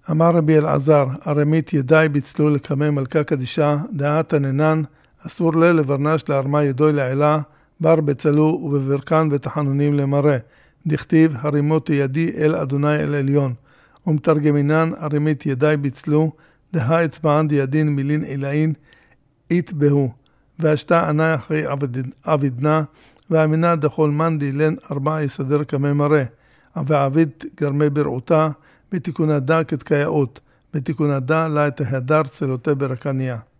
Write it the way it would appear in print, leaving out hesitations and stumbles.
אמר רבי אלעזר, ארמית ידי ביצלו לקמי מלכה קדישה, דעת עננן, אסור לברנש להרמה ידוי לעילה, בר בצלו ובברכן ותחנונים למראה. דכתיב, הרימותי ידי אל אדוני אל עליון. ומתרגמינן, ארמית ידי ביצלו, דה אצבען דידין מילין אילאין, אית בהו. והשתה ענה אחרי עבידנה, ואמינה דכל מן דילן 4 יסדר כמי מראה. ועביד גרמי ברעותה, בתיקונה דה כתקייאות, בתיקונה דה לה את ההדר צלותי ברקניה.